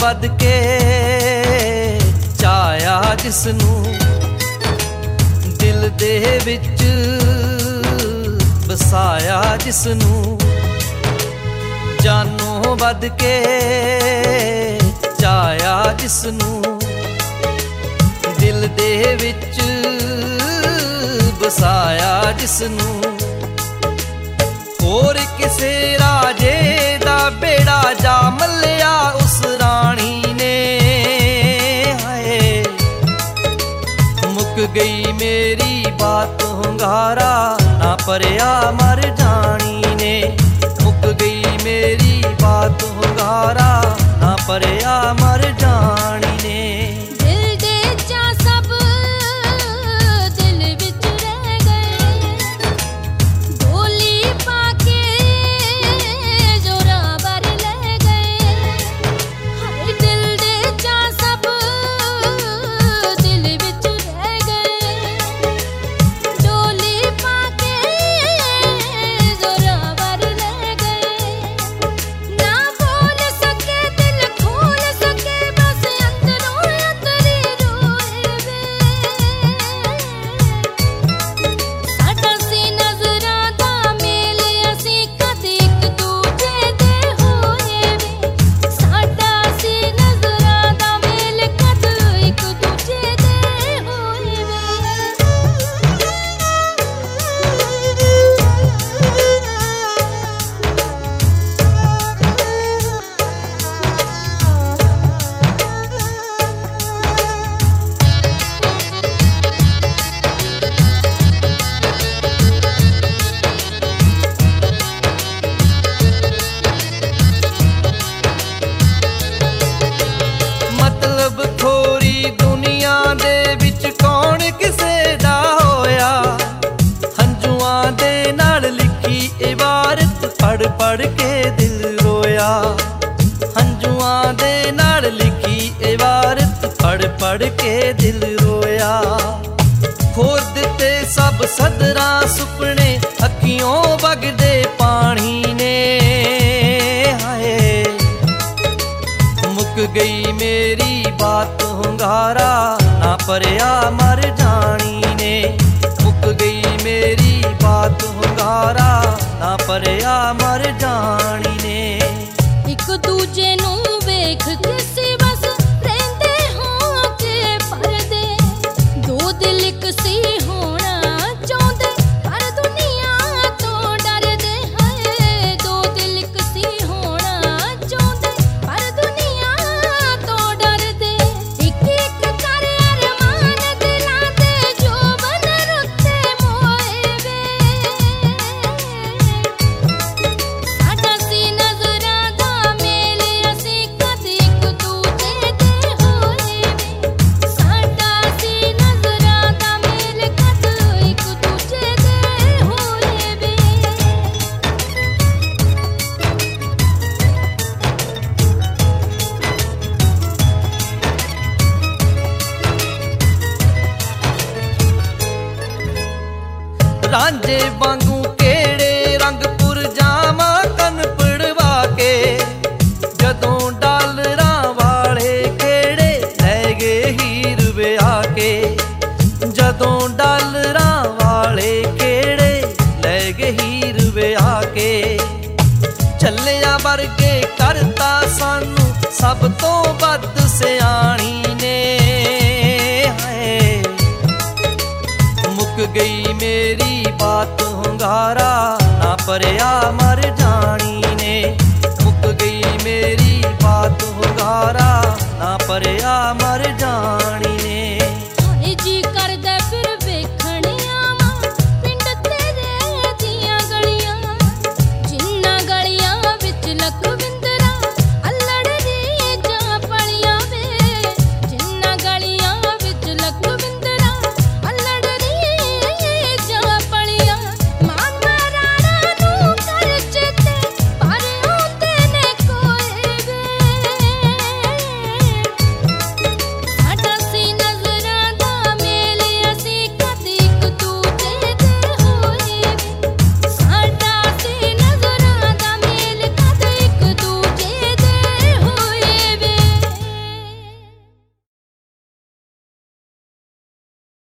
वध के चाया जिसनू दिल दे विच बसाया जिसनू जानों वध के चाया जिसनू दिल दे विच बसाया जिसनू होर किसे राजे दा बेड़ा जा मल्लिया उस रानी ने हाय मुक गई मेरी बात होंगारा ना परया मर जानी ने मुक गई मेरी बात होंगारा ना परया मर जानी ने पढ़ के दिल रोया हंजुआं दे नाल लिखी इबारत पढ़ के दिल रोया खोर दिते सब सदरा सुपने अखियों बगदे पानी ने हाय मुक गई मेरी बात होंगारा ना परया मर जानी ने मुक गई मेरी बात होंगारा ना परया मर जानी ने एक दूजे नू वेख के सी बस रहंदे हो के परदे दो दिल एक सी होना चाहते पर दुनिया तो डरदे है दो दिल एक सी होना चाहते पर दुनिया तो डरदे एक एक कर अरमान दिलां दे जो बन रुते मोए वे रांझे वांगू केड़े रंगपुर जावा कन पड़वा के जदों डालरां वाले केड़े लै गए हीर विआह के जदों डालरां वाले केड़े लै गए हीर विआह के झल्लियां वर्गे करता सानू सब तो वध सियाणी ने हाय मुक गई मेरी बात होंगारा ना परया मर जानी ने मुक गई मेरी बात होंगारा ना परया मर जानी ने